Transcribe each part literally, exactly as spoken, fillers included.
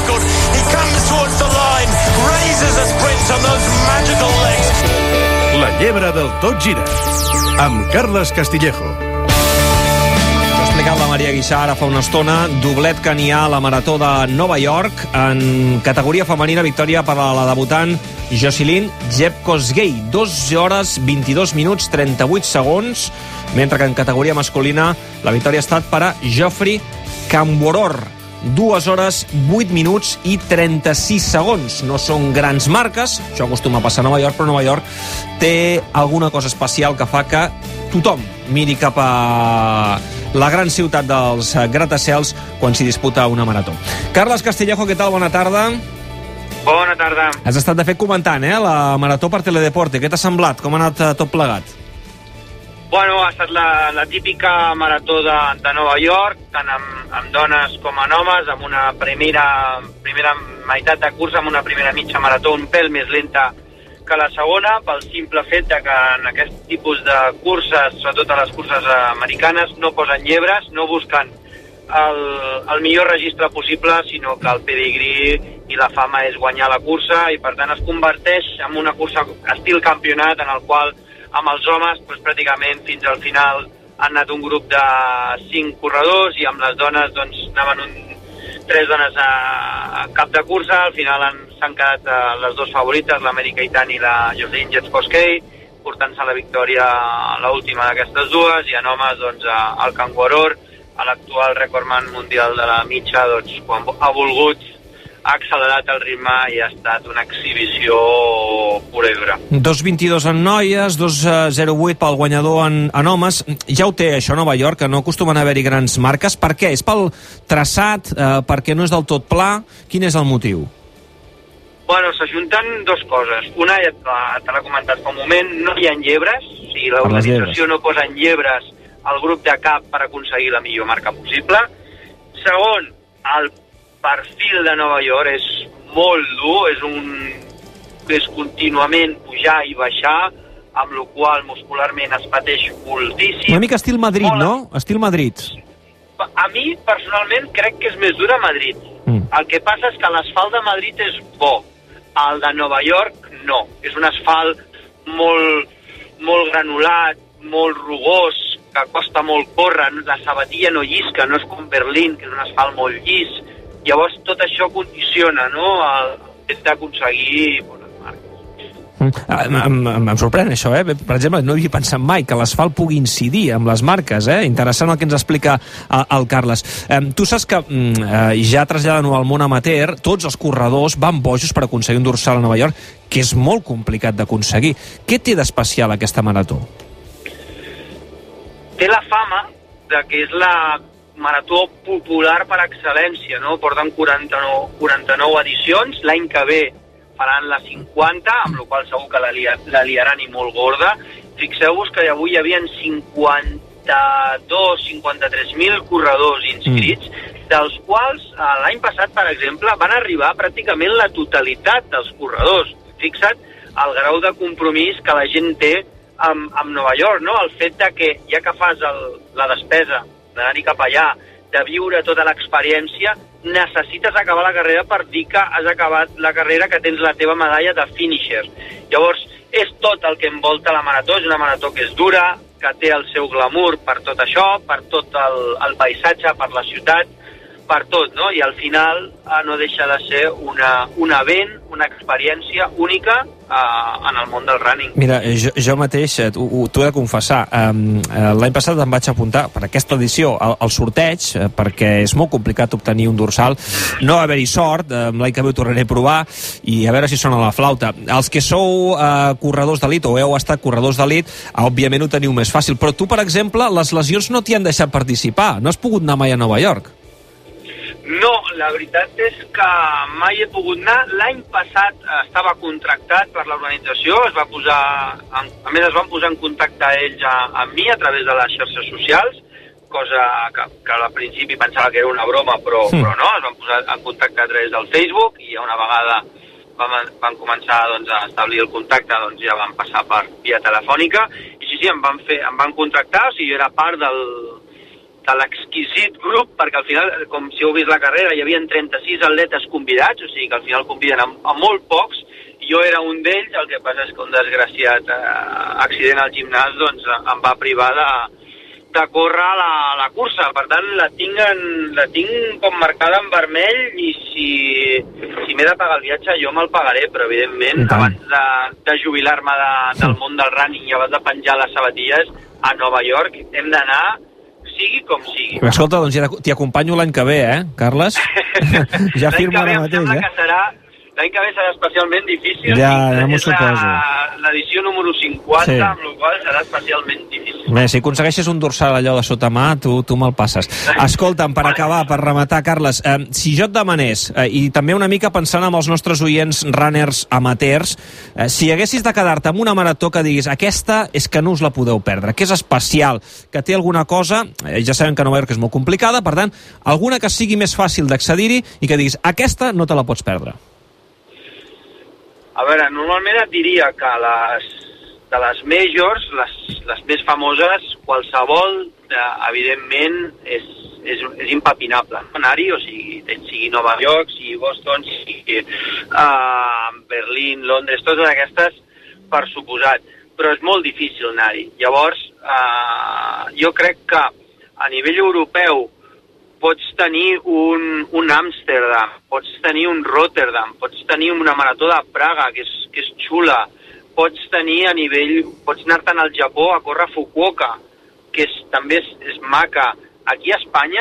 record. He comes towards the line, raises a sprint on those magical legs. La llebre del Tot Gira, amb Carles Castillejo. La Maria Guixà ara fa una estona, doblet canià a la Marató de Nova York. En categoria femenina, victòria per a la debutant Jocelyn Jepkosgei, dos hores vint-i-dos minuts trenta-vuit segons, mentre que en categoria masculina la victòria ha estat per a Geoffrey Kamworor, dues hores vuit minuts i trenta-sis segons. No són grans marques, això acostuma a passar a Nova York, però Nova York té alguna cosa especial que fa que tothom miri cap a la gran ciutat dels gratacels quan s'hi disputa una marató. Carles Castillejo, què tal? Bona tarda. Bona tarda. Has estat, de fet, comentant, eh, la marató per Teledeporte. Què t'ha semblat? Com ha anat tot plegat? Bueno, ha estat la, la típica marató de, de Nova York, tant amb, amb dones com amb homes, amb una primera, primera meitat de cursa, amb una primera mitja marató un pèl més lenta que la segona, pel simple fet de que en aquest tipus de curses, sobretot a les curses americanes, no posen llebres, no busquen el, el millor registre possible, sinó que el pedigrí i la fama és guanyar la cursa, i per tant es converteix en una cursa estil campionat, en el qual amb els homes doncs, pràcticament fins al final han anat un grup de cinc corredors, i amb les dones doncs, anaven un, tres dones a, a cap de cursa. Al final han, s'han quedat uh, les dues favorites, la Mary Keitany i la Jocelyn Jepkosgei, portant-se la victòria a l'última d'aquestes dues, i en homes doncs, el Kamworor, l'actual recordman mundial de la mitja, doncs, quan ha volgut ha accelerat el ritme i ha estat una exhibició pura i dura. dos vint-i-dos en noies, dos zero vuit pel guanyador en, en homes. Ja ho té això a Nova York, que no acostumen a haver-hi grans marques. Per què? És pel traçat? Eh, perquè no és del tot pla? Quin és el motiu? Bueno, s'ajunten dues coses. Una, ja te l'he comentat fa un moment, no hi ha llebres. O sigui, l'organització no posa en llebres al grup de cap per aconseguir la millor marca possible. Segon, el perfil de Nova York és molt dur, és un és contínuament pujar i baixar, amb la qual muscularment es pateix moltíssim. Una mica estil Madrid, molt... no? Estil Madrid. A mi, personalment, crec que és més dura Madrid. Mm. El que passa és que l'asfalt de Madrid és bo, el de Nova York no. És un asfalt molt, molt granulat, molt rugós, que costa molt córrer, la sabatilla no llisca, no és com Berlín, que és un asfalt molt llis. Llavors tot això condiciona, no?, el fet d'aconseguir bones marques. Mm. Em, em, em sorprèn això, eh? Per exemple, no havia pensat mai que l'asfalt pugui incidir amb les marques, eh? Interessant el que ens explica eh, el Carles. Eh, tu saps que eh, ja traslladant-ho al món amateur, tots els corredors van bojos per aconseguir un dorsal a Nova York, que és molt complicat d'aconseguir. Què té d'especial aquesta marató? Té la fama de que és la marató popular per excel·lència, no? Porten quaranta-nou, quaranta-nou edicions, l'any que ve faran la cinquanta, amb la qual segur que la, lia, la liaran i molt gorda. Fixeu-vos que avui hi havia cinquanta-dos cinquanta-tres mil corredors inscrits, mm. dels quals l'any passat, per exemple, van arribar pràcticament la totalitat dels corredors. Fixa't el grau de compromís que la gent té amb, amb Nova York, no? El fet de que, ja que fas el, la despesa d'anar-hi cap allà, de viure tota l'experiència, necessites acabar la carrera per dir que has acabat la carrera, que tens la teva medalla de finisher. Llavors, és tot el que envolta la marató, és una marató que és dura, que té el seu glamour per tot això, per tot el, el paisatge, per la ciutat, per tot, no? I al final eh, no deixa de ser una, un event, una experiència única eh, en el món del running. Mira, jo, jo mateix t'ho he de confessar, um, l'any passat em vaig apuntar per aquesta edició al, al sorteig, eh, perquè és molt complicat obtenir un dorsal, no va haver-hi sort, eh, l'any que ve ho tornaré a provar i a veure si sona la flauta. Els que sou eh, corredors d'elit o heu estat corredors d'elit, eh, òbviament ho teniu més fàcil, però tu, per exemple, les lesions no t'hi han deixat participar, no has pogut anar mai a Nova York. No, la veritat és que mai he pogut anar. L'any passat estava contractat per l'organització, es va posar, a més es van posar en contacte ells a, amb mi a través de les xarxes socials, cosa que, que al principi pensava que era una broma, però, sí. però no, es van posar en contacte a través del Facebook, i una vegada van, van començar doncs, a establir el contacte, doncs ja van passar per via telefònica, i sí, sí, em van, fer, em van contractar, o sigui, jo era part del de l'exquisit grup, perquè al final, com si heu vist la carrera, hi havia trenta-sis atletes convidats, o sigui que al final conviden a, a molt pocs, i jo era un d'ells, el que passa és que un desgraciat eh, accident al gimnàs doncs, em va privar de, de córrer la, la cursa. Per tant, la tinc, en, la tinc com marcada en vermell, i si, si m'he de pagar el viatge jo me'l pagaré, però evidentment abans de, de jubilar-me de, del món del running i abans de penjar les sabatilles a Nova York hem d'anar sigui com sigui. Escolta, doncs ja t'hi acompanyo l'any que ve, eh, Carles? Ja firmo ara mateix, eh? Que serà, l'any que ve serà especialment difícil. Ja, ja m'ho suposo. L'edició número cinquanta, sí. Amb la qual serà especialment difícil. Bé, si aconsegueixes un dorsal allò de sota mà, tu, tu me'l passes. Escolta'm, per acabar, per rematar, Carles, eh, si jo et demanés, eh, i també una mica pensant amb els nostres oients runners amateurs, eh, si haguessis de quedar-te amb una marató que diguis aquesta és que no us la podeu perdre, que és especial, que té alguna cosa, eh, ja sabem que Nova York és molt complicada, per tant, alguna que sigui més fàcil d'accedir-hi i que diguis aquesta no te la pots perdre. A veure, normalment et diria que les, de les majors, les, les més famoses, qualsevol, de, evidentment, és, és, és impepinable. Anar-hi, o sigui, sigui Nova York, sigui Boston, sigui uh, Berlín, Londres, totes aquestes, per suposat. Però és molt difícil anar-hi. Llavors, uh, jo crec que a nivell europeu pots tenir un, un Amsterdam, pots tenir un Rotterdam, pots tenir una marató de Praga, que és, que és xula, pots tenir a nivell, pots anar-te'n al Japó a córrer Fukuoka, que és, també és, és maca. Aquí a Espanya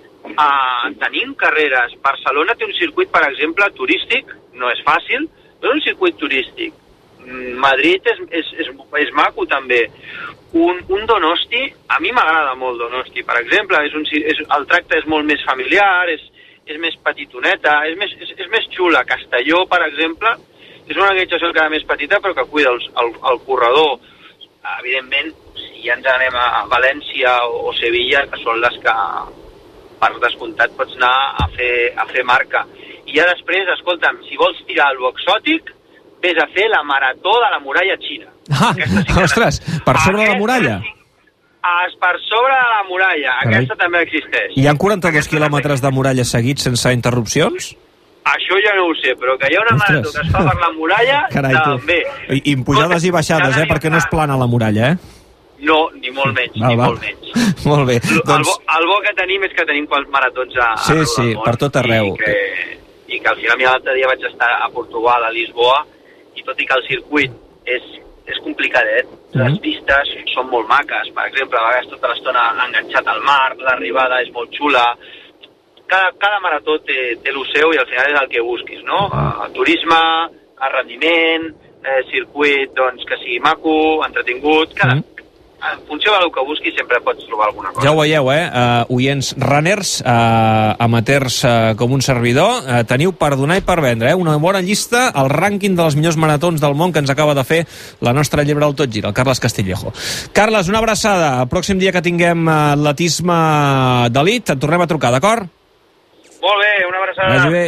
eh, tenim carreres. Barcelona té un circuit, per exemple, turístic, no és fàcil, però és un circuit turístic. Madrid és, és, és, és maco també. Un, un Donosti, a mi m'agrada molt Donosti, per exemple, és un, és, el tracte és molt més familiar, és, és més petitoneta, és més, és, és més xula. Castelló, per exemple, és una organització encara més petita, però que cuida el, el, el corredor. Evidentment, si ja ens anem a València o, o Sevilla, que són les que, per descomptat, pots anar a fer, a fer marca. I ja després, escolta'm, si vols tirar lo exòtic, vés a fer la marató de la muralla xina. Ah, sí, ostres, per sobre de la muralla? Sí, per sobre de la muralla, carai. Aquesta també existeix. Hi ha quaranta-dos quilòmetres de muralla seguits sense interrupcions? Això ja no ho sé, però que hi ha una ostres. Marató que es fa per la muralla, carai, també. I, i pujades i baixades, eh, perquè no és plana la muralla, eh? No, ni molt menys, val, ni val. molt menys. Molt bé. El, doncs... bo, el bo que tenim és que tenim quals maratons a, sí, a sí, per tot arreu. I que, i que al final l'altre dia vaig estar a Portugal, a Lisboa, i tot i que el circuit és, és complicadet, mm-hmm. les pistes són molt maques. Per exemple, a vegades tota l'estona enganxat al mar, l'arribada és molt xula. Cada, cada marató té, té el seu i al final és el que busquis, no? El turisme, el rendiment, eh, circuit doncs, que sigui maco, entretingut, cada... Mm-hmm. En funció del que busquis sempre pots trobar alguna cosa. Ja ho veieu, eh? Uh, oients runners, uh, amateurs uh, com un servidor, uh, teniu per donar i per vendre, eh? Una bona llista, el rànquing de les millors maratons del món que ens acaba de fer la nostra llebre del Tot Gira, el Carles Castillejo. Carles, una abraçada. El pròxim dia que tinguem atletisme d'elit, et tornem a trucar, d'acord? Molt bé, una abraçada. Vagi bé.